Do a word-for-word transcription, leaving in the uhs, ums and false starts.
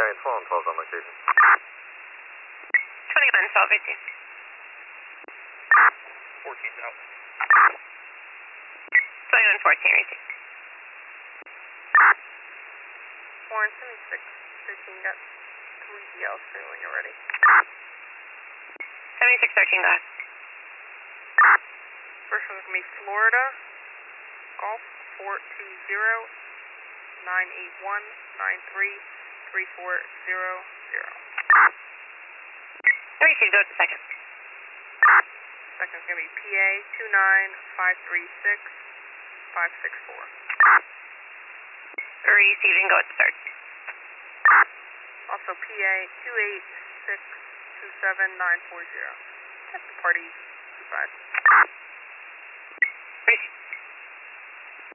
twenty-nine twelve and twelve on location. twenty-nine twelve, eighteen. fourteen's out. twenty-one fourteen, eighteen. Warren, seventy-six thirteen, got three D Ls for you when you're ready. seventy-six thirteen, go ahead. First one's going to be Florida, Golf four two zero, nine eight one, nine three, three four zero zero. Received, go to the second. Second's going to be P A two nine five three six, five six four. Receiving, go to the third. Also P A two eight six two seven nine four zero. That's the party side.